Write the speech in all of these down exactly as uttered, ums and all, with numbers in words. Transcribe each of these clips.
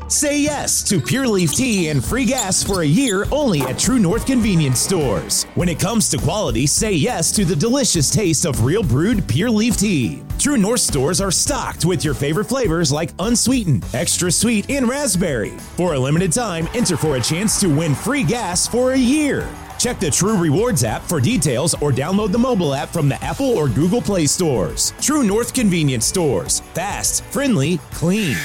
Say yes to Pure Leaf Tea and free gas for a year only at True North Convenience Stores. When it comes to quality, say yes to the delicious taste of real brewed Pure Leaf Tea. True North stores are stocked with your favorite flavors like unsweetened, extra sweet, and raspberry. For a limited time, enter for a chance to win free gas for a year. Check the True Rewards app for details or download the mobile app from the Apple or Google Play stores. True North Convenience Stores. Fast, friendly, clean.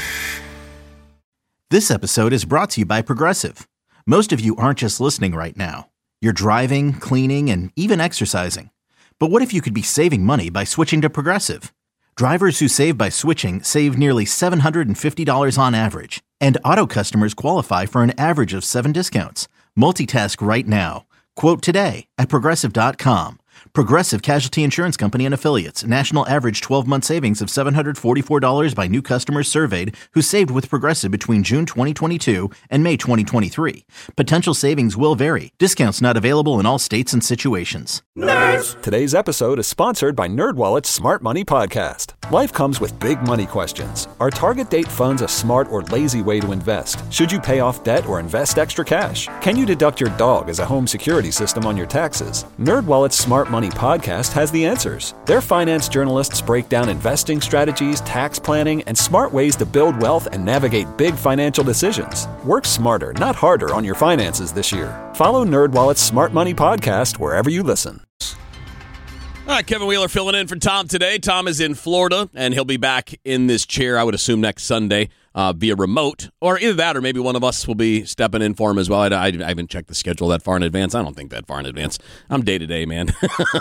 This episode is brought to you by Progressive. Most of you aren't just listening right now. You're driving, cleaning, and even exercising. But what if you could be saving money by switching to Progressive? Drivers who save by switching save nearly seven hundred fifty dollars on average. And auto customers qualify for an average of seven discounts. Multitask right now. Quote today at Progressive dot com. Progressive Casualty Insurance Company and Affiliates. National average twelve-month savings of seven hundred forty-four dollars by new customers surveyed who saved with Progressive between June twenty twenty-two and May twenty twenty-three. Potential savings will vary. Discounts not available in all states and situations. Nerds! Today's episode is sponsored by NerdWallet's Smart Money Podcast. Life comes with big money questions. Are target date funds a smart or lazy way to invest? Should you pay off debt or invest extra cash? Can you deduct your dog as a home security system on your taxes? NerdWallet's Smart Money Podcast has the answers. Their finance journalists break down investing strategies, tax planning, and smart ways to build wealth and navigate big financial decisions. Work smarter, not harder on your finances this year. Follow NerdWallet's Smart Money Podcast wherever you listen. All right, Kevin Wheeler filling in for Tom today. Tom is in Florida, and he'll be back in this chair, I would assume, next Sunday uh, via remote. Or either that, or maybe one of us will be stepping in for him as well. I, I, I haven't checked the schedule that far in advance. I don't think that far in advance. I'm day-to-day, man.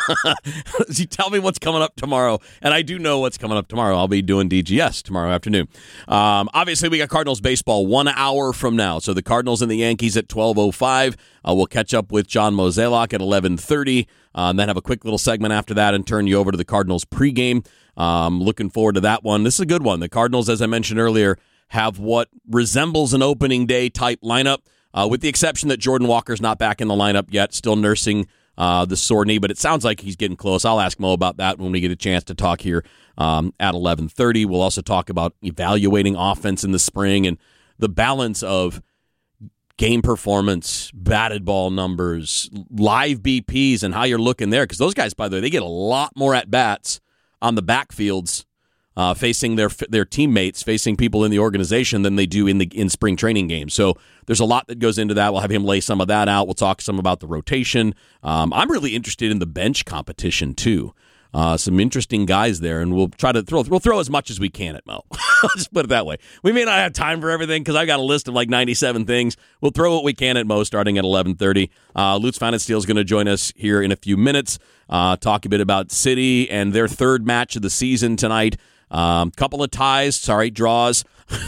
You tell me what's coming up tomorrow, and I do know what's coming up tomorrow. I'll be doing D G S tomorrow afternoon. Um, obviously, we got Cardinals baseball one hour from now. So the Cardinals and the Yankees at twelve oh five. Uh, we'll catch up with John Mozeliak at eleven thirty. Uh, and then have a quick little segment after that and turn you over to the Cardinals pregame. Um, looking forward to that one. This is a good one. The Cardinals, as I mentioned earlier, have what resembles an opening day type lineup, uh, with the exception that Jordan Walker's not back in the lineup yet, still nursing uh, the sore knee, but it sounds like he's getting close. I'll ask Mo about that when we get a chance to talk here um, at eleven thirty. We'll also talk about evaluating offense in the spring and the balance of game performance, batted ball numbers, live B Ps, and how you're looking there. Because those guys, by the way, they get a lot more at-bats on the backfields uh, facing their their teammates, facing people in the organization than they do in the in spring training games. So there's a lot that goes into that. We'll have him lay some of that out. We'll talk some about the rotation. Um, I'm really interested in the bench competition, too. Uh, some interesting guys there, and we'll try to throw we'll throw as much as we can at Mo. Just put it that way. We may not have time for everything because I've got a list of like ninety-seven things. We'll throw what we can at Mo starting at eleven thirty. Uh, Lutz Pfannenstiel is going to join us here in a few minutes, uh, talk a bit about City and their third match of the season tonight. Um, couple of ties, sorry, draws.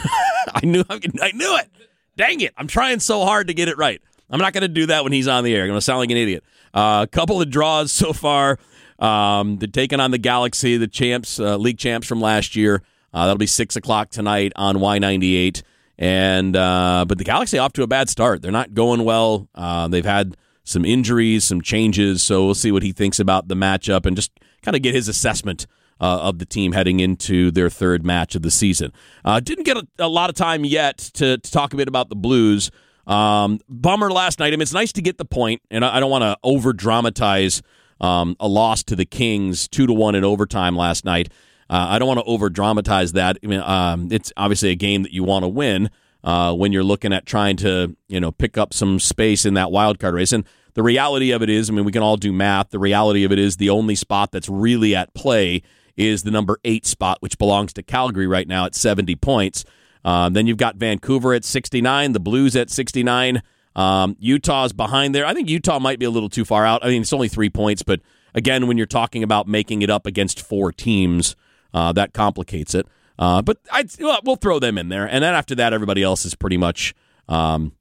I knew I knew it. Dang it. I'm trying so hard to get it right. I'm not going to do that when he's on the air. I'm going to sound like an idiot. A uh, couple of draws so far. Um, they're taking on the Galaxy, the champs, uh, league champs from last year. Uh, that'll be six o'clock tonight on Y ninety-eight. And uh, but the Galaxy off to a bad start. They're not going well. Uh, they've had some injuries, some changes. So we'll see what he thinks about the matchup and just kind of get his assessment uh, of the team heading into their third match of the season. Uh, didn't get a, a lot of time yet to, to talk a bit about the Blues. Um, bummer last night. I mean, it's nice to get the point, and I, I don't want to over dramatize Um, a loss to the Kings, two to one in overtime last night. Uh, I don't want to over-dramatize that. I mean, um, it's obviously a game that you want to win uh, when you're looking at trying to, you know, pick up some space in that wild card race. And the reality of it is, I mean, we can all do math. The reality of it is the only spot that's really at play is the number eight spot, which belongs to Calgary right now at seventy points. Uh, then you've got Vancouver at sixty-nine, the Blues at sixty-nine. Um, Utah's behind there. I think Utah might be a little too far out. I mean, it's only three points, but again, when you're talking about making it up against four teams, uh, that complicates it. Uh, but I'd, well, we'll throw them in there, and then after that, everybody else is pretty much um,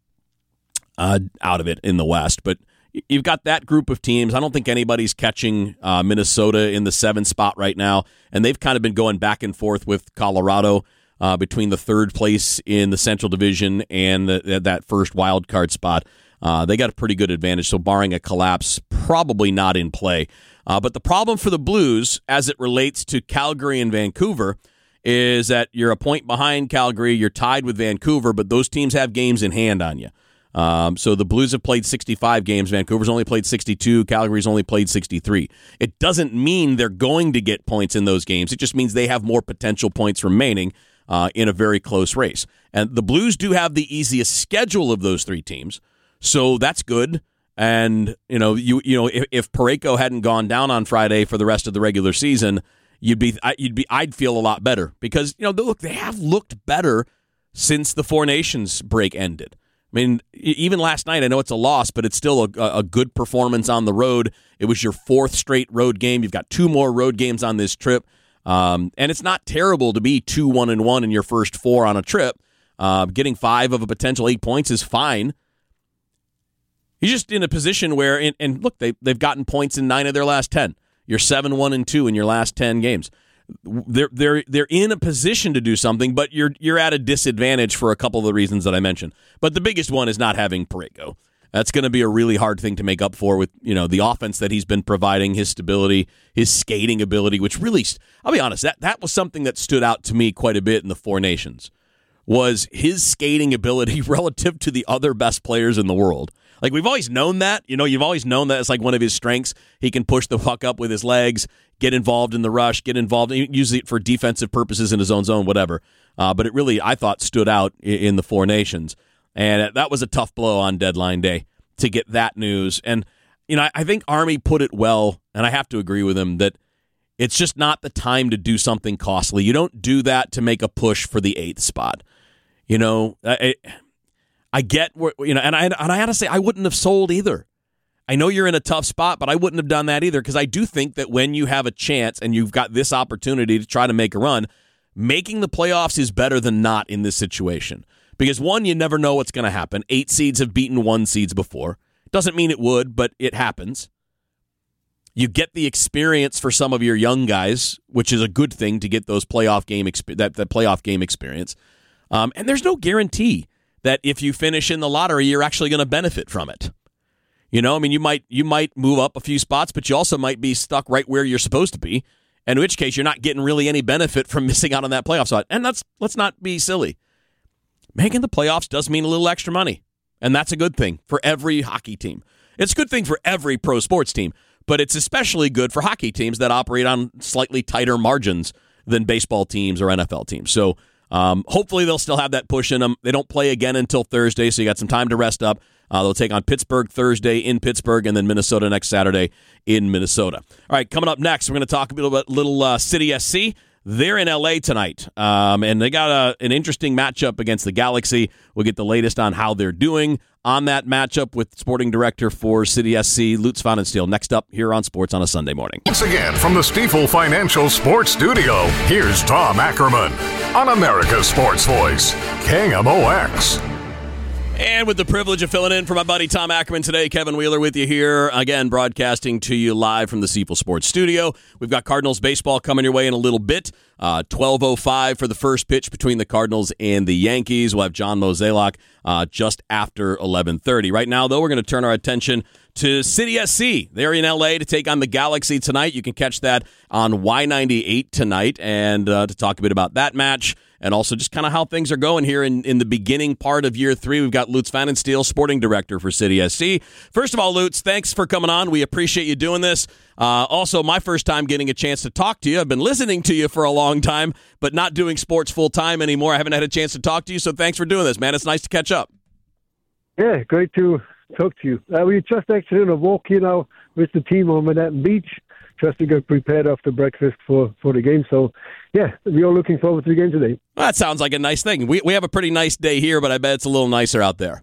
uh, out of it in the West. But you've got that group of teams. I don't think anybody's catching uh, Minnesota in the seventh spot right now, and they've kind of been going back and forth with Colorado. Uh, between the third place in the Central Division and the, that first wild card spot. Uh, they got a pretty good advantage, so barring a collapse, probably not in play. Uh, but the problem for the Blues, as it relates to Calgary and Vancouver, is that you're a point behind Calgary, you're tied with Vancouver, but those teams have games in hand on you. Um, so the Blues have played sixty-five games, Vancouver's only played sixty-two, Calgary's only played sixty-three. It doesn't mean they're going to get points in those games. It just means they have more potential points remaining uh, in a very close race. And the Blues do have the easiest schedule of those three teams, so that's good. And you know, you you know, if, if Parayko hadn't gone down on Friday for the rest of the regular season, you'd be you'd be I'd feel a lot better because you know, look, they have looked better since the Four Nations break ended. I mean, even last night, I know it's a loss, but it's still a, a good performance on the road. It was your fourth straight road game. You've got two more road games on this trip. Um, and it's not terrible to be two one and one in your first four on a trip. Uh, getting five of a potential eight points is fine. You're just in a position where, and, and look, they, they've gotten points in nine of their last ten. You're seven one and two in your last ten games. They're they're they're in a position to do something, but you're you're at a disadvantage for a couple of the reasons that I mentioned. But the biggest one is not having Parayko. That's going to be a really hard thing to make up for with you know the offense that he's been providing, his stability, his skating ability, which really, I'll be honest, that that was something that stood out to me quite a bit in the Four Nations, was his skating ability relative to the other best players in the world. Like, we've always known that. You know, you've always known that it's like one of his strengths. He can push the puck up with his legs, get involved in the rush, get involved, use it for defensive purposes in his own zone, whatever. Uh, but it really, I thought, stood out in the Four Nations. And that was a tough blow on deadline day to get that news. And, you know, I think Army put it well, and I have to agree with him, that it's just not the time to do something costly. You don't do that to make a push for the eighth spot. You know, I, I get, you know, and I, and I had to say, I wouldn't have sold either. I know you're in a tough spot, but I wouldn't have done that either, because I do think that when you have a chance and you've got this opportunity to try to make a run, making the playoffs is better than not in this situation. Because, one, you never know what's going to happen. Eight seeds have beaten one seeds before. Doesn't mean it would, but it happens. You get the experience for some of your young guys, which is a good thing to get those playoff game exp- that, that playoff game experience. Um, and there's no guarantee that if you finish in the lottery, you're actually going to benefit from it. You know, I mean, you might you might move up a few spots, but you also might be stuck right where you're supposed to be, in which case you're not getting really any benefit from missing out on that playoff spot. And that's let's not be silly. Making the playoffs does mean a little extra money, and that's a good thing for every hockey team. It's a good thing for every pro sports team, but it's especially good for hockey teams that operate on slightly tighter margins than baseball teams or N F L teams. So um, hopefully they'll still have that push in them. They don't play again until Thursday, so you got some time to rest up. Uh, they'll take on Pittsburgh Thursday in Pittsburgh, and then Minnesota next Saturday in Minnesota. All right, coming up next, we're going to talk a little bit, little uh, City S C. They're in L A tonight, um, and they got a, an interesting matchup against the Galaxy. We'll get the latest on how they're doing on that matchup with sporting director for City S C, Lutz Pfannenstiel, next up here on Sports on a Sunday Morning. Once again, from the Stifel Financial Sports Studio, here's Tom Ackerman on America's Sports Voice, K M O X. And with the privilege of filling in for my buddy Tom Ackerman today, Kevin Wheeler with you here, again, broadcasting to you live from the Stifel Sports Studio. We've got Cardinals baseball coming your way in a little bit. Uh, twelve oh five for the first pitch between the Cardinals and the Yankees. We'll have John Mozeliak uh, just after eleven thirty. Right now, though, we're going to turn our attention to City S C. They're in L A to take on the Galaxy tonight. You can catch that on Y ninety-eight tonight. And uh, to talk a bit about that match, and also just kind of how things are going here in, in the beginning part of year three. We've got Lutz Pfannenstiel, sporting director for City S C. First of all, Lutz, thanks for coming on. We appreciate you doing this. Uh, also, my first time getting a chance to talk to you. I've been listening to you for a long time, but not doing sports full-time anymore. I haven't had a chance to talk to you, so thanks for doing this, man. It's nice to catch up. Yeah, great to talk to you. Uh, we just actually on a walk, you know, with the team on Manhattan Beach, just to get prepared after breakfast for, for the game. So, yeah, we're all looking forward to the game today. Well, that sounds like a nice thing. We we have a pretty nice day here, but I bet it's a little nicer out there.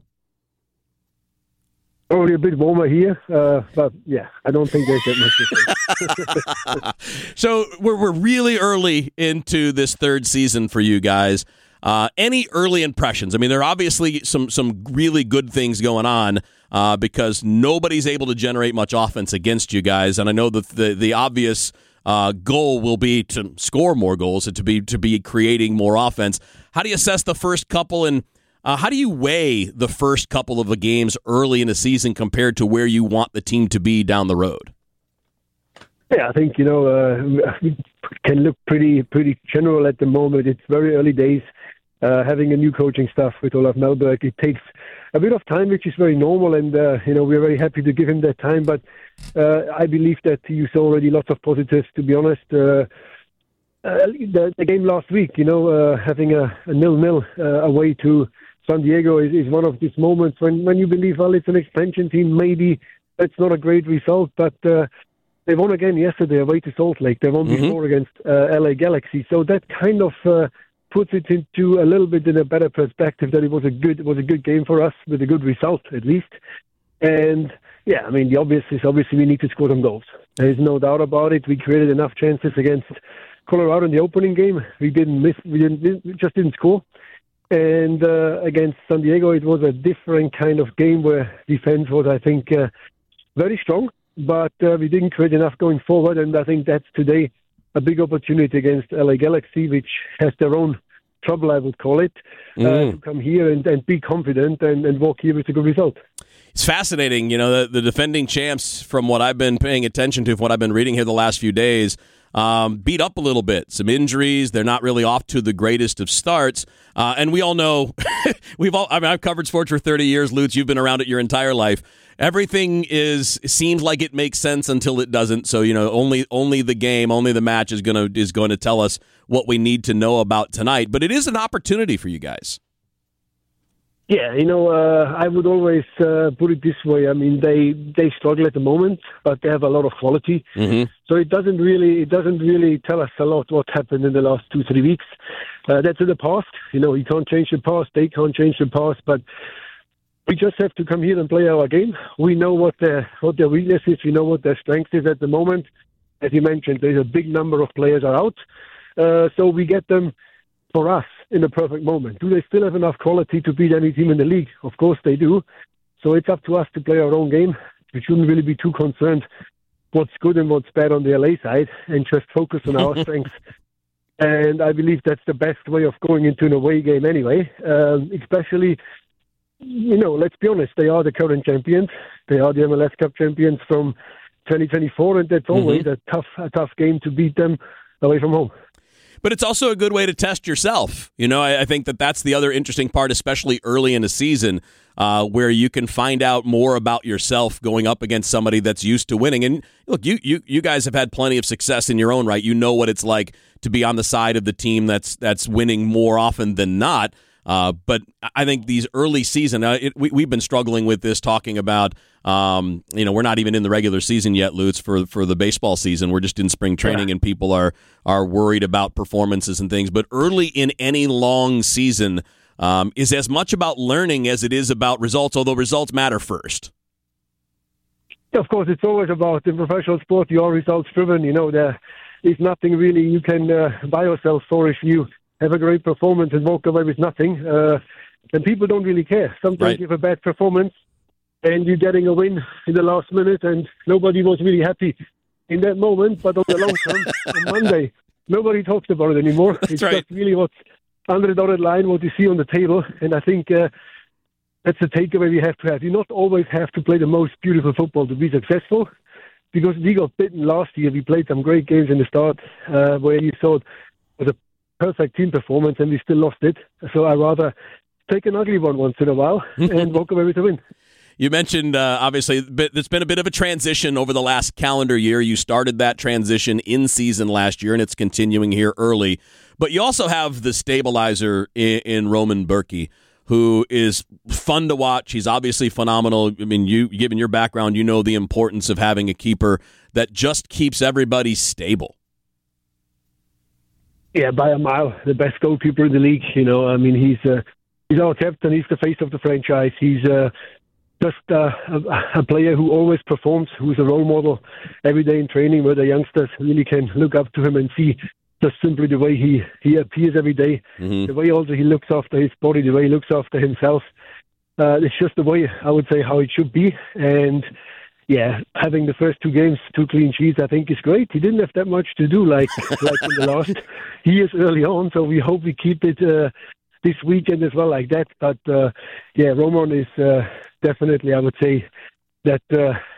Probably a bit warmer here, uh, but, yeah, I don't think there's that much to say. So we're, we're really early into this third season for you guys. Uh, any early impressions? I mean, there are obviously some some really good things going on uh, because nobody's able to generate much offense against you guys, and I know that the the obvious uh, goal will be to score more goals and to be to be creating more offense. How do you assess the first couple, and uh, how do you weigh the first couple of the games early in the season compared to where you want the team to be down the road? Yeah, I think, you know, uh, we can look pretty pretty general at the moment. It's very early days. Uh, having a new coaching staff with Olaf Melberg, it takes a bit of time, which is very normal, and uh, you know we're very happy to give him that time. But uh, I believe that you saw already lots of positives. To be honest, uh, uh, the, the game last week, you know, uh, having a, a nil-nil uh, away to San Diego is, is one of these moments when, when you believe, well, it's an expansion team. Maybe that's not a great result, but uh, they won again yesterday away to Salt Lake. They won mm-hmm. before against uh, L A Galaxy. So that kind of uh, puts it into a little bit in a better perspective that it was a good it was a good game for us with a good result at least. And yeah, I mean the obvious is obviously we need to score some goals. There is no doubt about it. We created enough chances against Colorado in the opening game. We didn't miss. We didn't. We just didn't score. And uh, against San Diego, it was a different kind of game where defense was, I think, uh, very strong. But uh, we didn't create enough going forward, and I think that's today a big opportunity against L A Galaxy, which has their own trouble, I would call it, uh, mm. to come here and, and be confident and, and walk here with a good result. It's fascinating, you know, the, the defending champs, from what I've been paying attention to, from what I've been reading here the last few days, um, beat up a little bit. Some injuries. They're not really off to the greatest of starts. Uh, and we all know, we've all, I mean, I've covered sports for thirty years. Lutz, you've been around it your entire life. Everything is seems like it makes sense until it doesn't. So, you know, only only the game, only the match is going to is going to tell us what we need to know about tonight. But it is an opportunity for you guys. Yeah, you know, uh, I would always uh, put it this way. I mean, they, they struggle at the moment, but they have a lot of quality. Mm-hmm. So it doesn't really it doesn't really tell us a lot what happened in the last two three weeks. Uh, that's in the past. You know, you can't change the past. They can't change the past, but. We just have to come here and play our game. We know what their what their weakness is. We know what their strength is at the moment. As you mentioned, there's a big number of players are out. Uh, so we get them for us in a perfect moment. Do they still have enough quality to beat any team in the league? Of course they do. So it's up to us to play our own game. We shouldn't really be too concerned what's good and what's bad on the L A side and just focus on our strengths. And I believe that's the best way of going into an away game anyway, um, especially... You know, let's be honest, they are the current champions. They are the M L S Cup champions from twenty twenty-four, and that's always mm-hmm. a tough a tough game to beat them away from home. But it's also a good way to test yourself. You know, I, I think that that's the other interesting part, especially early in the season, uh, where you can find out more about yourself going up against somebody that's used to winning. And look, you you you guys have had plenty of success in your own right. You know what it's like to be on the side of the team that's that's winning more often than not. Uh, but I think these early season, uh, it, we, we've been struggling with this, talking about, um, you know, we're not even in the regular season yet, Lutz, for for the baseball season. We're just in spring training, yeah. and people are are worried about performances and things. But early in any long season um, is as much about learning as it is about results, although results matter first. Of course, it's always about, in professional sport, you are results driven. You know, there is nothing really you can uh, buy yourself for if you have a great performance and walk away with nothing. Uh, and people don't really care. Sometimes right. you have a bad performance and you're getting a win in the last minute and nobody was really happy in that moment. But on the long term, on Monday, nobody talks about it anymore. That's it's right. just really what's under the dotted line, what you see on the table. And I think uh, that's the takeaway we have to have. You not always have to play the most beautiful football to be successful, because we got bitten last year. We played some great games in the start uh, where you saw it was a perfect team performance, and we still lost it. So I'd rather take an ugly one once in a while and walk away with a win. You mentioned, uh, obviously, there's been a bit of a transition over the last calendar year. You started that transition in season last year, and it's continuing here early. But you also have the stabilizer in, in Roman Bürki, who is fun to watch. He's obviously phenomenal. I mean, you, given your background, you know the importance of having a keeper that just keeps everybody stable. Yeah, by a mile, the best goalkeeper in the league. You know, I mean, he's uh, he's our captain. He's the face of the franchise. He's uh, just uh, a, a player who always performs, who's a role model every day in training, where the youngsters really can look up to him and see just simply the way he, he appears every day, mm-hmm. the way also he looks after his body, the way he looks after himself. Uh, it's just the way, I would say, how it should be. And yeah, having the first two games, two clean sheets, I think is great. He didn't have that much to do like like in the last years early on, so we hope we keep it uh, this weekend as well like that. But uh, yeah, Roman is uh, definitely, I would say, that uh,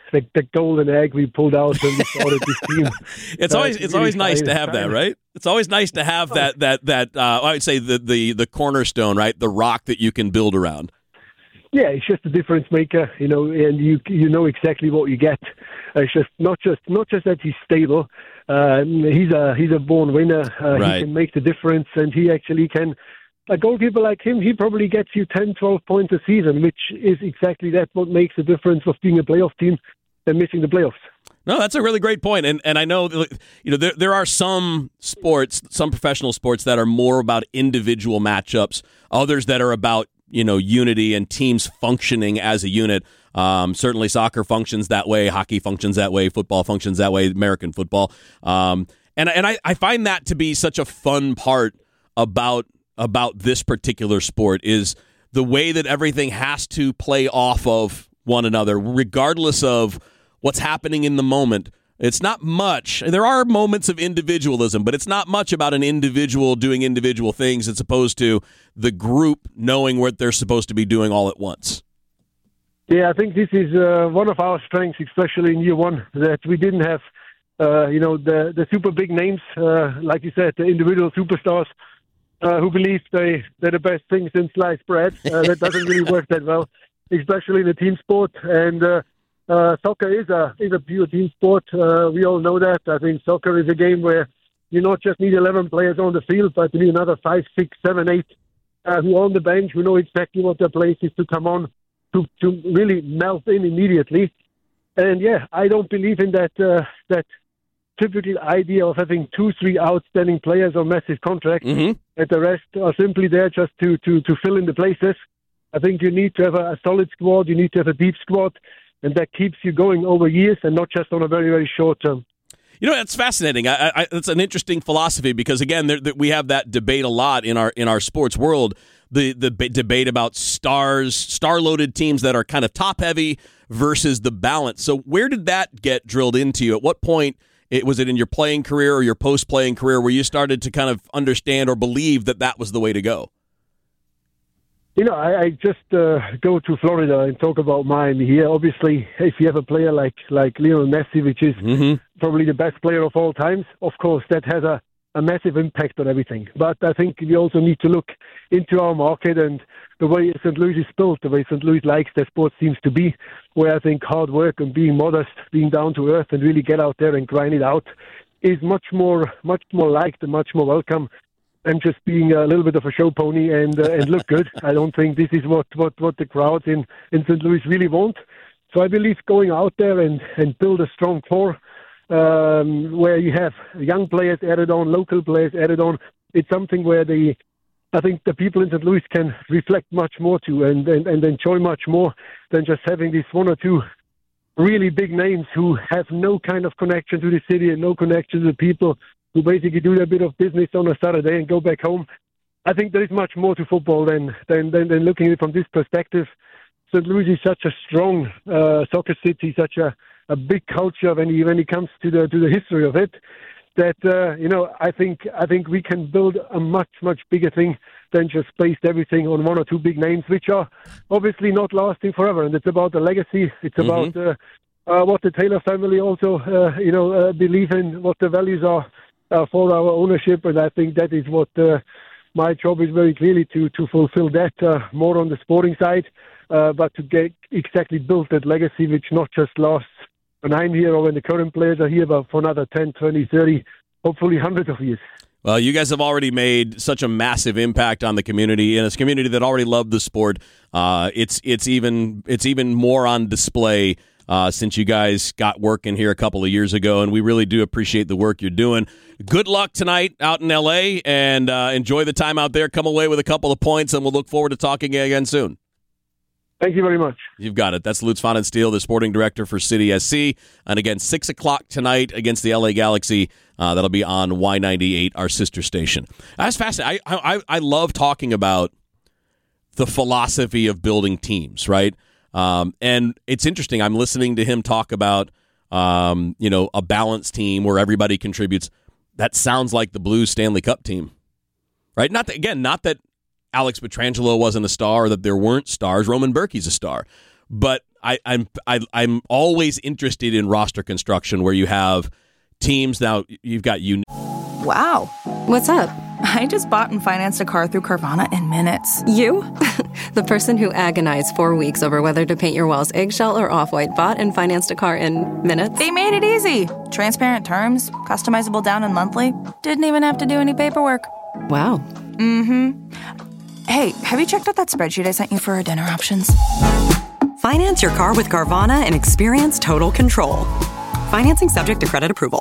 the, the golden egg we pulled out when we started this team. it's uh, always it's really always nice to have that, right? It's always nice to have that that that uh, I would say the, the the cornerstone, right? The rock that you can build around. Yeah, it's just a difference maker, you know, and you you know exactly what you get. Uh, it's just not just not just that he's stable. Uh, he's a he's a born winner. Uh, right. He can make the difference, and he actually can. A goalkeeper like him, he probably gets you ten, twelve points a season, which is exactly that what makes the difference of being a playoff team and missing the playoffs. No, that's a really great point. And and I know, you know, there there are some sports, some professional sports that are more about individual matchups, others that are about, you know, unity and teams functioning as a unit. Um, certainly soccer functions that way, hockey functions that way, football functions that way, American football. Um, and and I, I find that to be such a fun part about about this particular sport is the way that everything has to play off of one another, regardless of what's happening in the moment. It's not much. There are moments of individualism, but it's not much about an individual doing individual things as opposed to the group knowing what they're supposed to be doing all at once. Yeah, I think this is uh, one of our strengths, especially in year one, that we didn't have, uh, you know, the, the super big names, uh, like you said, the individual superstars uh, who believe they, they're the best thing since sliced bread. Uh, that doesn't really work that well, especially in a team sport. And uh, uh, soccer is a is a pure team sport. Uh, we all know that. I think soccer is a game where you not just need eleven players on the field, but you need another five, six, seven, eight uh, who are on the bench, who know exactly what their place is to come on, to, to really melt in immediately. And yeah, I don't believe in that uh, that typical idea of having two, three outstanding players on massive contracts, mm-hmm. and the rest are simply there just to, to, to fill in the places. I think you need to have a, a solid squad, you need to have a deep squad, and that keeps you going over years and not just on a very, very short term. You know, that's fascinating. I, I, it's an interesting philosophy because, again, there, there, we have that debate a lot in our in our sports world, the the b- debate about stars, star-loaded teams that are kind of top-heavy versus the balance. So where did that get drilled into you? At what point, it, was it in your playing career or your post-playing career where you started to kind of understand or believe that that was the way to go? You know, I, I just uh, go to Florida and talk about Miami here. Obviously, if you have a player like, like Lionel Messi, which is mm-hmm. probably the best player of all times, of course, that has a, a massive impact on everything. But I think we also need to look into our market and the way Saint Louis is built, the way Saint Louis likes their sports teams to be, where I think hard work and being modest, being down to earth and really get out there and grind it out is much more, much more liked and much more welcome. And just being a little bit of a show pony and uh, and look good. I don't think this is what, what, what the crowds in, in Saint Louis really want. So I believe going out there and, and build a strong core um, where you have young players added on, local players added on, it's something where the I think the people in Saint Louis can reflect much more to and, and, and enjoy much more than just having these one or two really big names who have no kind of connection to the city and no connection to the people, who basically do their bit of business on a Saturday and go back home. I think there is much more to football than than, than, than looking at it from this perspective. Saint Louis is such a strong uh, soccer city, such a, a big culture when, you, when it comes to the to the history of it, that uh, you know I think I think we can build a much much bigger thing than just based everything on one or two big names, which are obviously not lasting forever. And it's about the legacy. It's mm-hmm. about uh, uh, what the Taylor family also uh, you know uh, believe in, what the values are. Uh, for our ownership, and I think that is what uh, my job is very clearly to to fulfill that uh, more on the sporting side, uh, but to get exactly build that legacy which not just lasts when I'm here or when the current players are here, but for another ten, twenty, thirty, hopefully hundreds of years. Well, you guys have already made such a massive impact on the community, and it's a community that already loved the sport. Uh, it's it's even it's even more on display Uh, since you guys got working here a couple of years ago, and we really do appreciate the work you're doing. Good luck tonight out in L A, and uh, enjoy the time out there. Come away with a couple of points, and we'll look forward to talking again soon. Thank you very much. You've got it. That's Lutz Pfannenstiel, the sporting director for City S C. And again, six o'clock tonight against the L A Galaxy. Uh, that'll be on Y ninety-eight, our sister station. That's fascinating. I, I, I love talking about the philosophy of building teams, right? Um, and it's interesting. I'm listening to him talk about, um, you know, a balanced team where everybody contributes. That sounds like the Blues Stanley Cup team, right? Not that, again, not that Alex Pietrangelo wasn't a star or that there weren't stars. Roman Bürki's a star. But I, I'm I, I'm always interested in roster construction where you have teams. Now you've got you. Wow. What's up? I just bought and financed a car through Carvana in minutes. You? The person who agonized four weeks over whether to paint your walls eggshell or off-white bought and financed a car in minutes? They made it easy. Transparent terms, customizable down and monthly. Didn't even have to do any paperwork. Wow. Mm-hmm. Hey, have you checked out that spreadsheet I sent you for our dinner options? Finance your car with Carvana and experience total control. Financing subject to credit approval.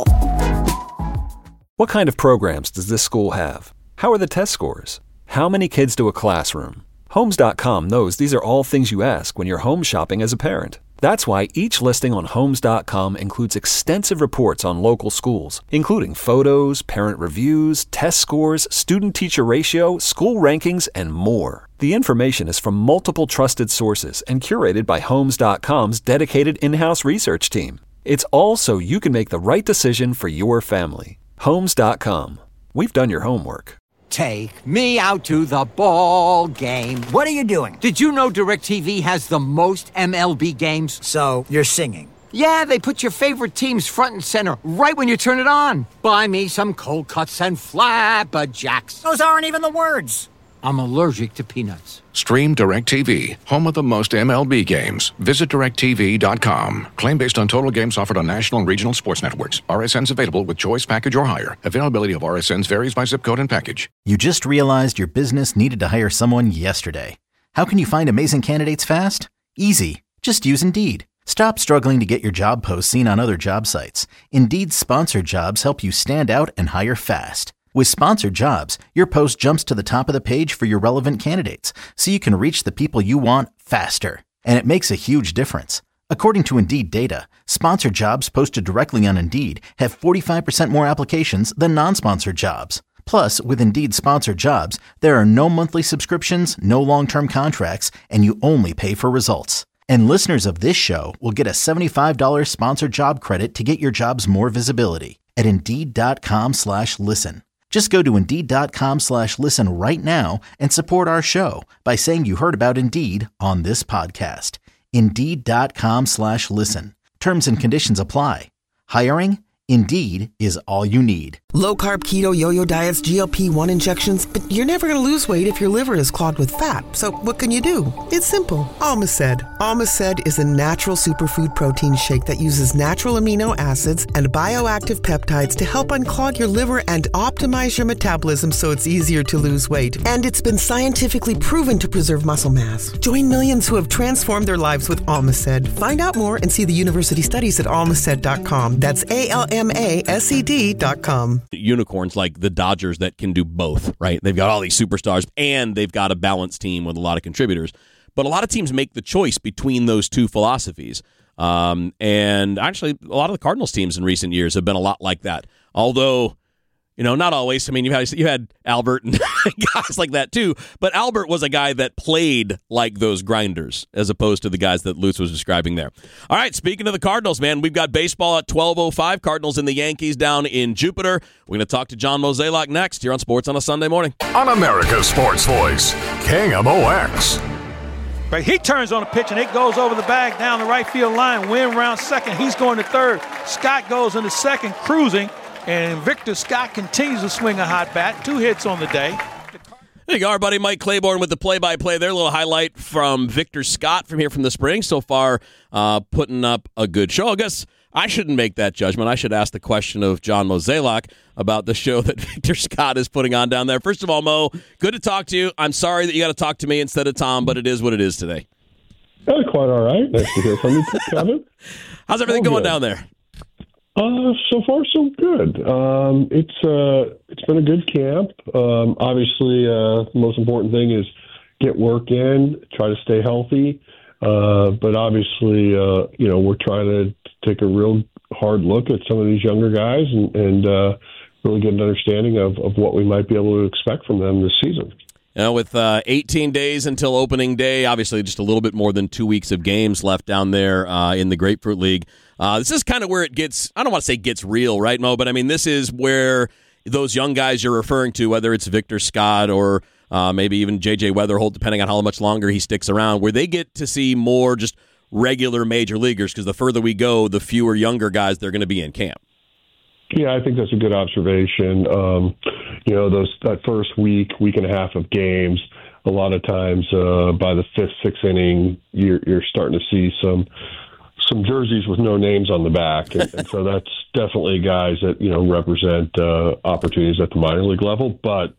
What kind of programs does this school have? How are the test scores? How many kids do a classroom? Homes dot com knows these are all things you ask when you're home shopping as a parent. That's why each listing on Homes dot com includes extensive reports on local schools, including photos, parent reviews, test scores, student-teacher ratio, school rankings, and more. The information is from multiple trusted sources and curated by Homes dot com's dedicated in-house research team. It's all so you can make the right decision for your family. Homes dot com. We've done your homework. Take me out to the ball game. What are you doing? Did you know DirecTV has the most M L B games? So, you're singing. Yeah, they put your favorite teams front and center right when you turn it on. Buy me some cold cuts and flapjacks. Those aren't even the words. I'm allergic to peanuts. Stream DirecTV, home of the most M L B games. Visit direct T V dot com. Claim based on total games offered on national and regional sports networks. R S Ns available with choice package or higher. Availability of R S Ns varies by zip code and package. You just realized your business needed to hire someone yesterday. How can you find amazing candidates fast? Easy. Just use Indeed. Stop struggling to get your job posts seen on other job sites. Indeed's sponsored jobs help you stand out and hire fast. With sponsored jobs, your post jumps to the top of the page for your relevant candidates, so you can reach the people you want faster. And it makes a huge difference. According to Indeed data, sponsored jobs posted directly on Indeed have forty-five percent more applications than non-sponsored jobs. Plus, with Indeed sponsored jobs, there are no monthly subscriptions, no long-term contracts, and you only pay for results. And listeners of this show will get a seventy-five dollars sponsored job credit to get your jobs more visibility at Indeed dot com slash listen. Just go to Indeed dot com slash listen right now and support our show by saying you heard about Indeed on this podcast. Indeed dot com slash listen. Terms and conditions apply. Hiring? Indeed is all you need. Low carb, keto, yo-yo diets, G L P one injections, but you're never going to lose weight if your liver is clogged with fat. So what can you do? It's simple. Almaced. Almaced is a natural superfood protein shake that uses natural amino acids and bioactive peptides to help unclog your liver and optimize your metabolism so it's easier to lose weight. And it's been scientifically proven to preserve muscle mass. Join millions who have transformed their lives with Almaced. Find out more and see the university studies at almaced dot com. That's A L M A S E D dot com. Unicorns like the Dodgers that can do both, right? They've got all these superstars and they've got a balanced team with a lot of contributors. But a lot of teams make the choice between those two philosophies. Um, and actually, a lot of the Cardinals teams in recent years have been a lot like that. Although, you know, not always. I mean, you had, you had Albert and guys like that too. But Albert was a guy that played like those grinders as opposed to the guys that Lutz was describing there. All right, speaking of the Cardinals, man, we've got baseball at twelve oh five. Cardinals and the Yankees down in Jupiter. We're going to talk to John Mozeliak next here on Sports on a Sunday Morning. On America's Sports Voice, K M O X. But he turns on the pitch, and it goes over the bag down the right field line. Win round second. He's going to third. Scott goes into second, cruising. And Victor Scott continues to swing a hot bat. Two hits on the day. There you go, our buddy Mike Claiborne with the play-by-play there. A little highlight from Victor Scott from here from the spring. So far, uh, putting up a good show. I guess I shouldn't make that judgment. I should ask the question of John Mozeliak about the show that Victor Scott is putting on down there. First of all, Mo, good to talk to you. I'm sorry that you got to talk to me instead of Tom, but it is what it is today. That's quite all right. Nice to hear from you, Kevin. How's everything oh, going good. down there? Uh, so far, so good. Um, it's uh, it's been a good camp. Um, obviously, uh, the most important thing is get work in, try to stay healthy. Uh, but obviously, uh, you know, we're trying to take a real hard look at some of these younger guys and, and uh, really get an understanding of, of what we might be able to expect from them this season. You know, with uh, eighteen days until opening day, obviously just a little bit more than two weeks of games left down there uh, in the Grapefruit League. Uh, this is kind of where it gets, I don't want to say gets real, right, Mo? But, I mean, this is where those young guys you're referring to, whether it's Victor Scott or uh, maybe even J J Weatherholt, depending on how much longer he sticks around, where they get to see more just regular major leaguers? Because the further we go, the fewer younger guys they're going to be in camp. Yeah, I think that's a good observation. Um, you know, those that first week, week and a half of games, a lot of times uh, by the fifth, sixth inning, you're, you're starting to see some some jerseys with no names on the back, and, and so that's definitely guys that you know represent uh, opportunities at the minor league level. But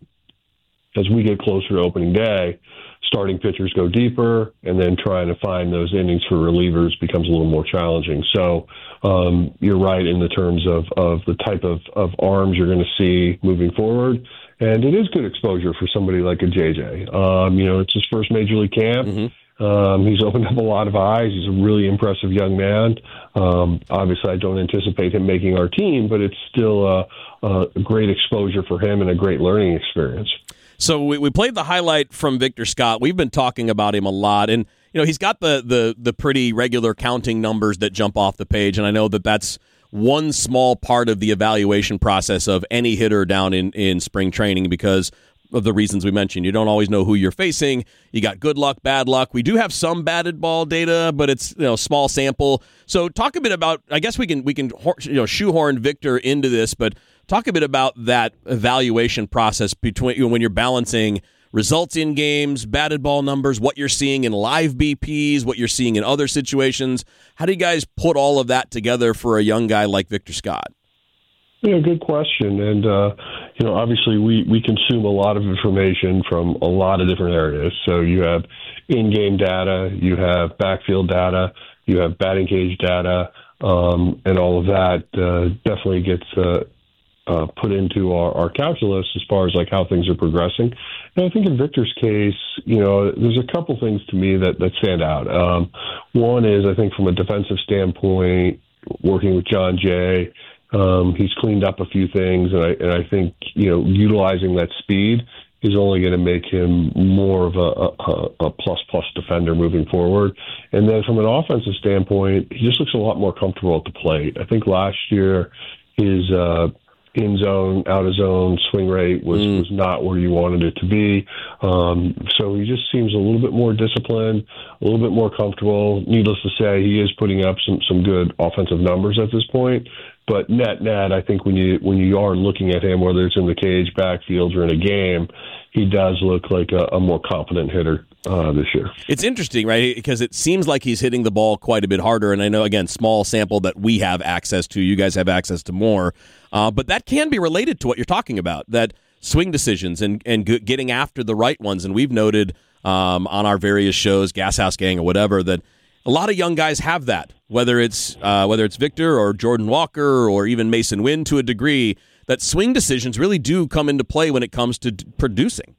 as we get closer to opening day, starting pitchers go deeper, and then trying to find those innings for relievers becomes a little more challenging. So um, you're right in the terms of, of the type of, of arms you're going to see moving forward. And it is good exposure for somebody like a J J. Um, you know, it's his first major league camp. Mm-hmm. Um, he's opened up a lot of eyes. He's a really impressive young man. Um, obviously, I don't anticipate him making our team, but it's still a, a great exposure for him and a great learning experience. So we, we played the highlight from Victor Scott. We've been talking about him a lot, and you know he's got the the the pretty regular counting numbers that jump off the page, and I know that that's one small part of the evaluation process of any hitter down in, in spring training because of the reasons we mentioned. You don't always know who you're facing. You got good luck, bad luck. We do have some batted ball data, but it's you know small sample. So talk a bit about. I guess we can we can you know shoehorn Victor into this, but talk a bit about that evaluation process between you know, when you're balancing results in games, batted ball numbers, what you're seeing in live B Ps, what you're seeing in other situations. How do you guys put all of that together for a young guy like Victor Scott? Yeah, good question. And, uh, you know, obviously we, we consume a lot of information from a lot of different areas. So you have in-game data, you have backfield data, you have batting cage data, um, and all of that uh, definitely gets uh, uh, put into our, our calculus as far as, like, how things are progressing. And I think in Victor's case, you know, there's a couple things to me that, that stand out. Um, one is, I think, from a defensive standpoint, working with John Jay, Um, he's cleaned up a few things, and I, and I think, you know, utilizing that speed is only going to make him more of a, a, a plus-plus defender moving forward. And then from an offensive standpoint, he just looks a lot more comfortable at the plate. I think last year his uh, in-zone, out-of-zone swing rate was, mm. was not where you wanted it to be. Um, so he just seems a little bit more disciplined, a little bit more comfortable. Needless to say, he is putting up some, some good offensive numbers at this point. But net net, I think when you when you are looking at him, whether it's in the cage, backfield, or in a game, he does look like a, a more confident hitter uh, this year. It's interesting, right? Because it seems like he's hitting the ball quite a bit harder. And I know, again, small sample that we have access to. You guys have access to more. Uh, but that can be related to what you're talking about, that swing decisions and, and g- getting after the right ones. And we've noted um, on our various shows, Gas House Gang or whatever, that a lot of young guys have that, whether it's uh, whether it's Victor or Jordan Walker or even Mason Wynn to a degree, that swing decisions really do come into play when it comes to d- producing.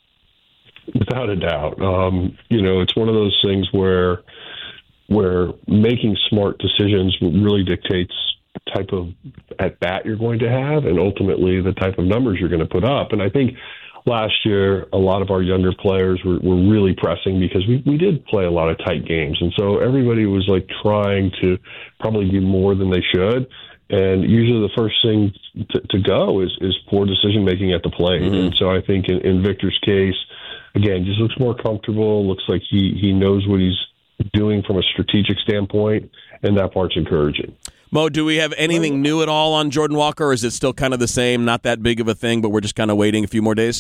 Without a doubt. Um, you know, it's one of those things where where making smart decisions really dictates the type of at-bat you're going to have and ultimately the type of numbers you're going to put up. And I think last year, a lot of our younger players were, were really pressing because we, we did play a lot of tight games. And so everybody was like trying to probably do more than they should. And usually the first thing to, to go is, is poor decision-making at the plate. Mm-hmm. And so I think in, in Victor's case, again, just looks more comfortable, looks like he, he knows what he's doing from a strategic standpoint, and that part's encouraging. Mo, do we have anything new at all on Jordan Walker, or is it still kind of the same, not that big of a thing, but we're just kind of waiting a few more days?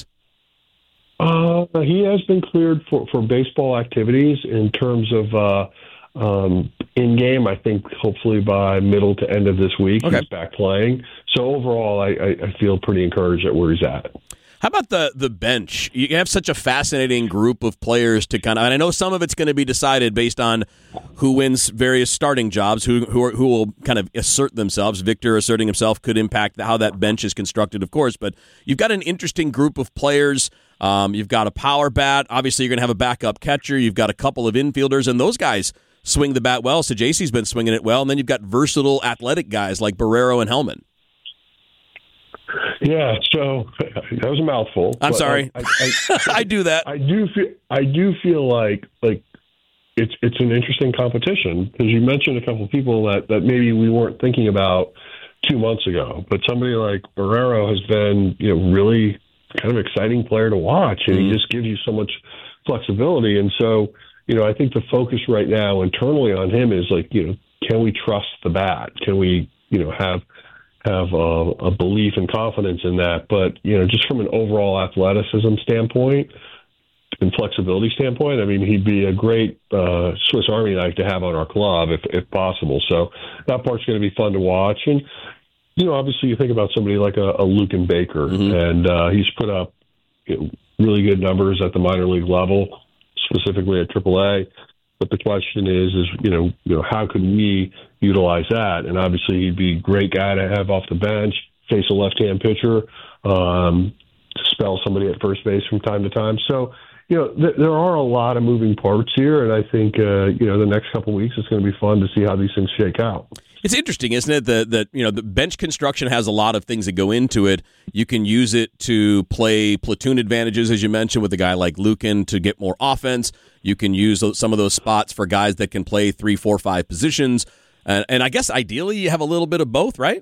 Uh, he has been cleared for, for baseball activities in terms of uh, um, in-game. I think hopefully by middle to end of this week, okay. He's back playing. So overall, I, I, I feel pretty encouraged at where he's at. How about the the bench? You have such a fascinating group of players to kind of, and I know some of it's going to be decided based on who wins various starting jobs, who who, are, who will kind of assert themselves. Victor asserting himself could impact how that bench is constructed, of course, but you've got an interesting group of players. Um, you've got a power bat. Obviously, you're going to have a backup catcher. You've got a couple of infielders, and those guys swing the bat well. So J C's been swinging it well, and then you've got versatile athletic guys like Barrero and Hellman. Yeah, so that was a mouthful. I'm sorry. I, I, I, I do that. I do feel. I do feel like like it's it's an interesting competition because you mentioned a couple of people that, that maybe we weren't thinking about two months ago. But somebody like Barrero has been you know really kind of exciting player to watch, and mm-hmm. he just gives you so much flexibility. And so you know, I think the focus right now internally on him is like, you know, can we trust the bat? Can we, you know, have have a, a belief and confidence in that? But, you know, just from an overall athleticism standpoint and flexibility standpoint, I mean, he'd be a great uh, Swiss Army knife to have on our club if, if possible. So that part's going to be fun to watch. And, you know, obviously you think about somebody like a, a Luken Baker, mm-hmm. and uh, he's put up you know, really good numbers at the minor league level, specifically at triple A. But the question is, is you know, you know, how could we utilize that? And obviously, he'd be a great guy to have off the bench, face a left-hand pitcher, um, spell somebody at first base from time to time. So, you know, th- there are a lot of moving parts here, and I think uh, you know the next couple of weeks it's going to be fun to see how these things shake out. It's interesting, isn't it, that, that you know the bench construction has a lot of things that go into it. You can use it to play platoon advantages, as you mentioned, with a guy like Luken to get more offense. You can use some of those spots for guys that can play three, four, five positions. And, and I guess ideally you have a little bit of both, right?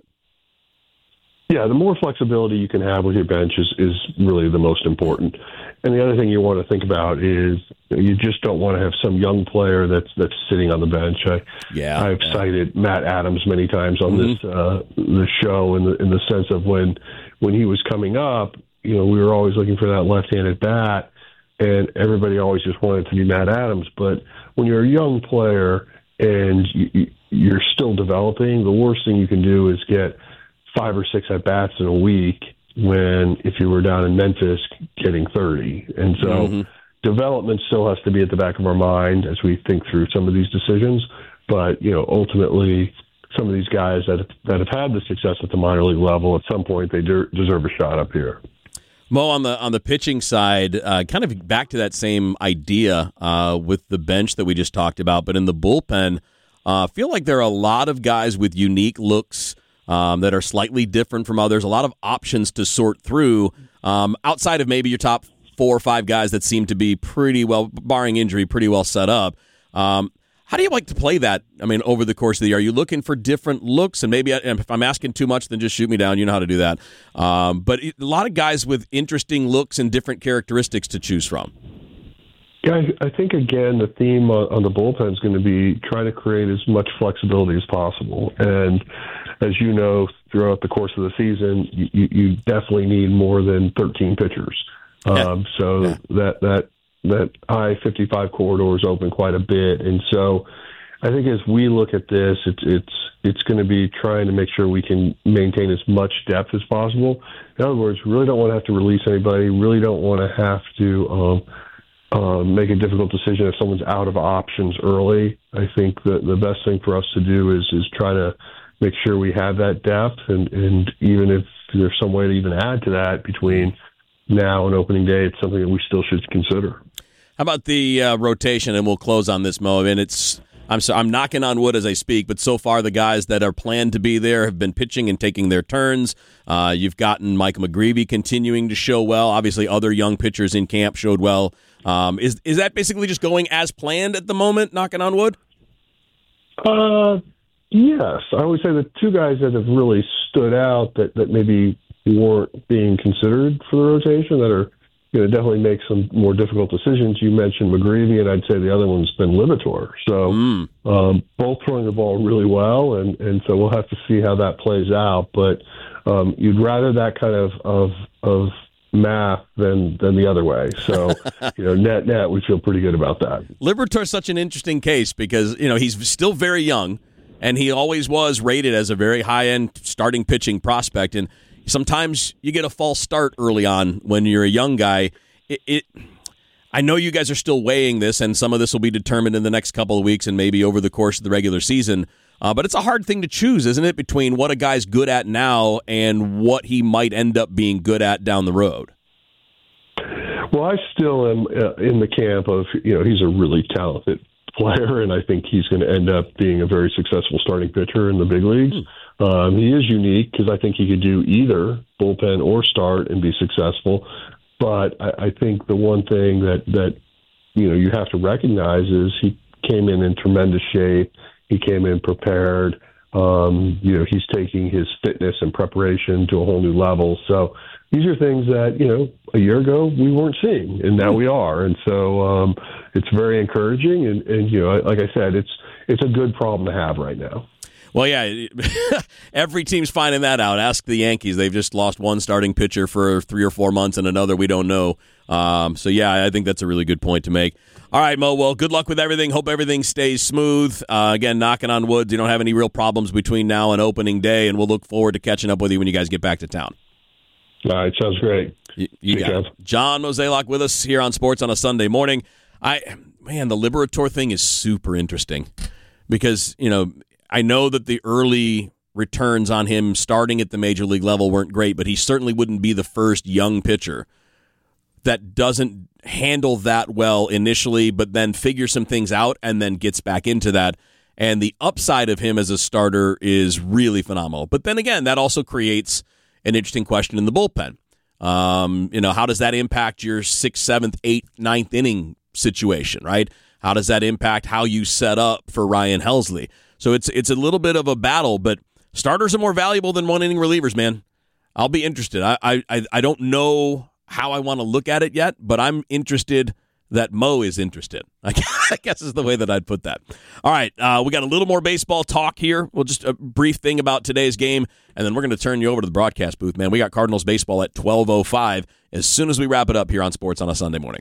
Yeah, the more flexibility you can have with your bench is, is really the most important. And the other thing you want to think about is you just don't want to have some young player that's that's sitting on the bench. I, yeah, I've yeah. cited Matt Adams many times on mm-hmm. this uh, the show in the in the sense of when when he was coming up, you know, we were always looking for that left-handed bat, and everybody always just wanted to be Matt Adams. But when you're a young player and you, you're still developing, the worst thing you can do is get five or six at-bats in a week when, if you were down in Memphis, getting thirty. And so mm-hmm. development still has to be at the back of our mind as we think through some of these decisions. But, you know, ultimately, some of these guys that have, that have had the success at the minor league level, at some point they de- deserve a shot up here. Mo, on the on the pitching side, uh, kind of back to that same idea uh, with the bench that we just talked about, but in the bullpen, I uh, feel like there are a lot of guys with unique looks Um, that are slightly different from others, a lot of options to sort through, um, outside of maybe your top four or five guys that seem to be pretty well, barring injury, pretty well set up. Um, how do you like to play that, I mean, over the course of the year? Are you looking for different looks? And maybe if I'm asking too much, then just shoot me down. You know how to do that. Um, but a lot of guys with interesting looks and different characteristics to choose from. Yeah, I think, again, the theme on the bullpen is going to be trying to create as much flexibility as possible. And as you know, throughout the course of the season, you, you definitely need more than thirteen pitchers. Yeah. Um, so yeah. that that that I fifty-five corridor is open quite a bit. And so I think as we look at this, it's it's it's going to be trying to make sure we can maintain as much depth as possible. In other words, really don't want to have to release anybody, really don't want to have to um, – Um, make a difficult decision if someone's out of options early. I think that the best thing for us to do is is try to make sure we have that depth, and, and even if there's some way to even add to that between now and opening day, it's something that we still should consider. How about the uh, rotation? And we'll close on this, Mo. I mean, it's I'm so, I'm knocking on wood as I speak, but so far the guys that are planned to be there have been pitching and taking their turns. Uh, you've gotten Mike McGreevy continuing to show well. Obviously, other young pitchers in camp showed well. Um, is is that basically just going as planned at the moment, knocking on wood? Uh, yes. I would say the two guys that have really stood out that, that maybe weren't being considered for the rotation that are you know, definitely make some more difficult decisions. You mentioned McGreevy, and I'd say the other one's been Libator. So mm. um, both throwing the ball really well, and, and so we'll have to see how that plays out. But um, you'd rather that kind of of, of math than than the other way. So, you know, net net, we feel pretty good about that. Libator's such an interesting case because, you know, he's still very young, and he always was rated as a very high-end starting pitching prospect. And sometimes you get a false start early on when you're a young guy. It, it I know you guys are still weighing this, and some of this will be determined in the next couple of weeks and maybe over the course of the regular season. Uh, but it's a hard thing to choose, isn't it, between what a guy's good at now and what he might end up being good at down the road? Well, I still am uh, in the camp of, you know, he's a really talented player, and I think he's going to end up being a very successful starting pitcher in the big leagues. Hmm. Um, he is unique because I think he could do either bullpen or start and be successful. But I, I think the one thing that, that, you know, you have to recognize is he came in in tremendous shape. He came in prepared. Um, you know, he's taking his fitness and preparation to a whole new level. So these are things that, you know, a year ago we weren't seeing, and now we are. And so um, it's very encouraging. And, and, you know, like I said, it's it's a good problem to have right now. Well, yeah, every team's finding that out. Ask the Yankees. They've just lost one starting pitcher for three or four months and another we don't know. Um, so, yeah, I think that's a really good point to make. All right, Mo, well, good luck with everything. Hope everything stays smooth. Uh, again, knocking on wood, you don't have any real problems between now and opening day, and we'll look forward to catching up with you when you guys get back to town. All right, sounds great. You, you got it. John Mozeliak with us here on Sports on a Sunday morning. I Man, the Liberatore thing is super interesting because, you know, I know that the early returns on him starting at the major league level weren't great, but he certainly wouldn't be the first young pitcher that doesn't handle that well initially, but then figures some things out and then gets back into that. And the upside of him as a starter is really phenomenal. But then again, that also creates an interesting question in the bullpen. Um, you know, how does that impact your sixth, seventh, eighth, ninth inning situation, right? How does that impact how you set up for Ryan Helsley? So it's it's a little bit of a battle, but starters are more valuable than one-inning relievers, man. I'll be interested. I I I don't know how I want to look at it yet, but I'm interested that Mo is interested. I guess is the way that I'd put that. All right, uh, we got a little more baseball talk here. We'll just a brief thing about today's game, and then we're going to turn you over to the broadcast booth, man. We got Cardinals baseball at twelve oh five as soon as we wrap it up here on Sports on a Sunday morning.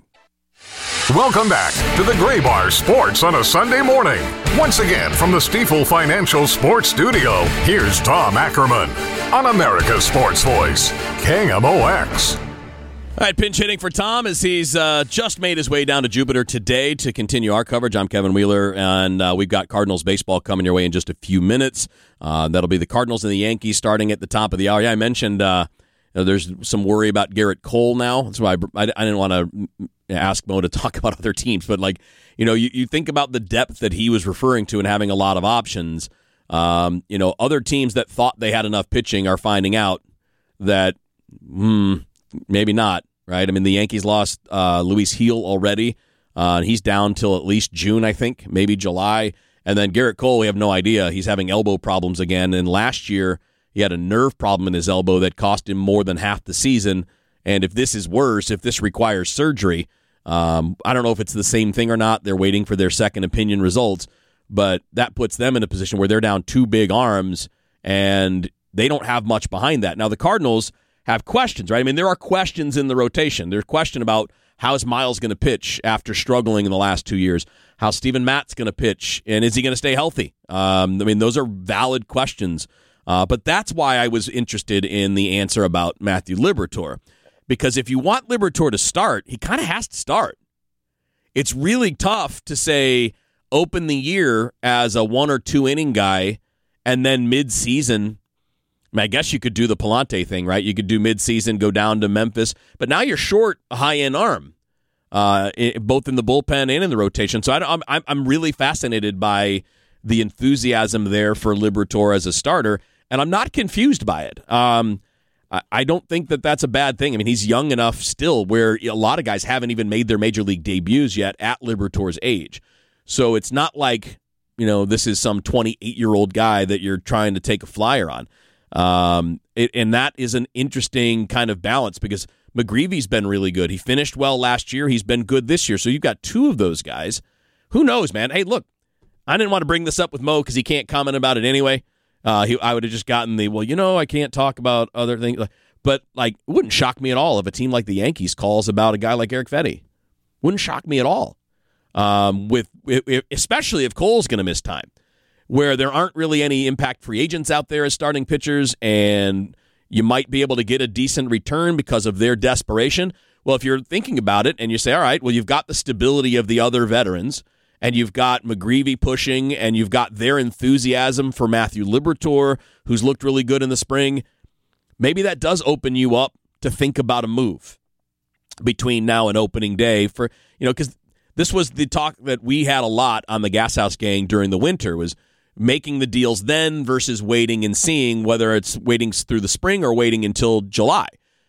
Welcome back to the Gray Bar Sports on a Sunday morning. Once again, from the Stifel Financial Sports Studio, here's Tom Ackerman on America's Sports Voice, K M O X. All right, pinch hitting for Tom as he's uh, just made his way down to Jupiter today to continue our coverage. I'm Kevin Wheeler, and uh, we've got Cardinals baseball coming your way in just a few minutes. Uh, that'll be the Cardinals and the Yankees starting at the top of the hour. Yeah, I mentioned uh, you know, there's some worry about Garrett Cole now. That's why I, I, I didn't want to ask Mo to talk about other teams, but like you know, you, you think about the depth that he was referring to and having a lot of options. Um, you know, other teams that thought they had enough pitching are finding out that. Hmm, Maybe not, right? I mean, the Yankees lost uh, Luis Gil already. Uh, he's down till at least June, I think, maybe July. And then Garrett Cole, we have no idea. He's having elbow problems again. And last year, he had a nerve problem in his elbow that cost him more than half the season. And if this is worse, if this requires surgery, um, I don't know if it's the same thing or not. They're waiting for their second opinion results. But that puts them in a position where they're down two big arms, and they don't have much behind that. Now, the Cardinals have questions, right? I mean, there are questions in the rotation. There's a question about how is Miles going to pitch after struggling in the last two years? How's Steven Matt's going to pitch? And is he going to stay healthy? Um, I mean, those are valid questions. Uh, but that's why I was interested in the answer about Matthew Liberatore. Because if you want Liberatore to start, he kind of has to start. It's really tough to say open the year as a one or two inning guy and then mid-season I, mean, I guess you could do the Palante thing, right? You could do midseason, go down to Memphis, but now you're short a high-end arm, uh, both in the bullpen and in the rotation. So I, I'm I'm really fascinated by the enthusiasm there for Liberatore as a starter, and I'm not confused by it. Um, I, I don't think that that's a bad thing. I mean, he's young enough still, where a lot of guys haven't even made their major league debuts yet at Liberatore's age. So it's not like you know this is some twenty-eight-year-old guy that you're trying to take a flyer on. Um, it, and that is an interesting kind of balance because McGreevy's been really good. He finished well last year. He's been good this year. So you've got two of those guys. Who knows, man? Hey, look, I didn't want to bring this up with Mo because he can't comment about it anyway. Uh, he, I would have just gotten the, well, you know, I can't talk about other things. But, like, it wouldn't shock me at all if a team like the Yankees calls about a guy like Erick Fedde. Wouldn't shock me at all. Um, with, with especially if Cole's going to miss time, where there aren't really any impact free agents out there as starting pitchers, and you might be able to get a decent return because of their desperation. Well, if you're thinking about it and you say, all right, well, you've got the stability of the other veterans, and you've got McGreevy pushing, and you've got their enthusiasm for Matthew Liberatore, who's looked really good in the spring, maybe that does open you up to think about a move between now and opening day for, you know, because this was the talk that we had a lot on the Gas House Gang during the winter, was making the deals then versus waiting and seeing, whether it's waiting through the spring or waiting until July.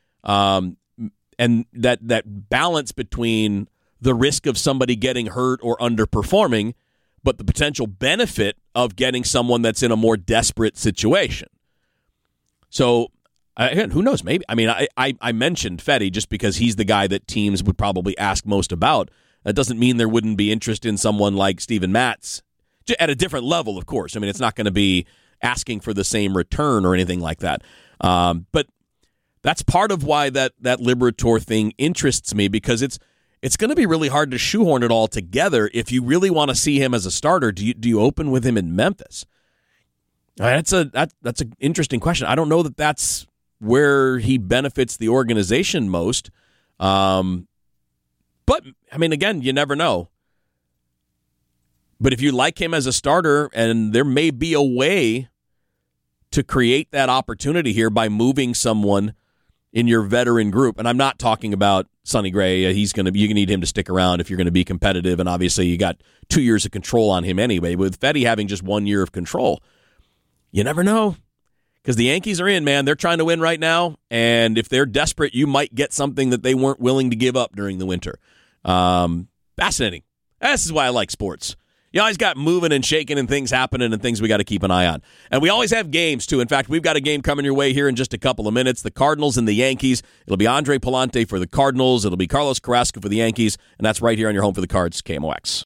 Um, and that that balance between the risk of somebody getting hurt or underperforming, but the potential benefit of getting someone that's in a more desperate situation. So Again, who knows? Maybe. I mean, I, I, I mentioned Fedde just because he's the guy that teams would probably ask most about. That doesn't mean there wouldn't be interest in someone like Steven Matz at a different level, of course. I mean, it's not going to be asking for the same return or anything like that. Um, but that's part of why that that Liberatore thing interests me, because it's it's going to be really hard to shoehorn it all together. If you really want to see him as a starter, do you do you open with him in Memphis? That's a that that's an interesting question. I don't know that that's where he benefits the organization most. Um, but, I mean, again, you never know. But if you like him as a starter, and there may be a way to create that opportunity here by moving someone in your veteran group, and I'm not talking about Sonny Gray. He's going to you need him to stick around if you're going to be competitive, and obviously you got two years of control on him anyway. With Fedde having just one year of control, you never know. Because the Yankees are in, man. They're trying to win right now, and if they're desperate, you might get something that they weren't willing to give up during the winter. Um, fascinating. This is why I like sports. You always got moving and shaking and things happening and things we got to keep an eye on. And we always have games, too. In fact, we've got a game coming your way here in just a couple of minutes. The Cardinals and the Yankees. It'll be Andre Palante for the Cardinals. It'll be Carlos Carrasco for the Yankees. And that's right here on your home for the Cards, K M O X.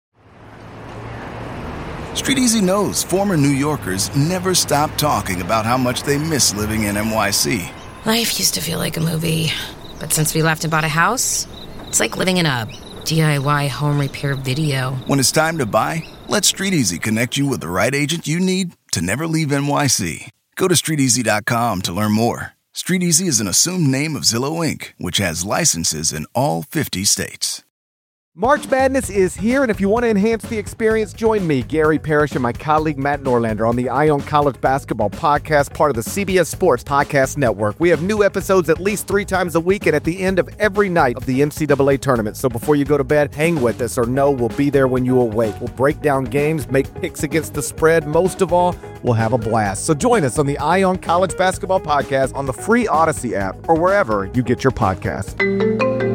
Street Easy knows former New Yorkers never stop talking about how much they miss living in N Y C. Life used to feel like a movie, but since we left and bought a house, it's like living in a D I Y home repair video. When it's time to buy, let Street Easy connect you with the right agent you need to never leave N Y C. Go to street easy dot com to learn more. Street Easy is an assumed name of Zillow Incorporated, which has licenses in all fifty states. March Madness is here, and if you want to enhance the experience, join me, Gary Parrish, and my colleague Matt Norlander on the Eye on College Basketball Podcast, part of the C B S Sports Podcast Network. We have new episodes at least three times a week and at the end of every night of the N C double A tournament. So before you go to bed, hang with us, or know we'll be there when you awake. We'll break down games, make picks against the spread. Most of all, we'll have a blast. So join us on the Eye on College Basketball Podcast on the free Odyssey app or wherever you get your podcasts.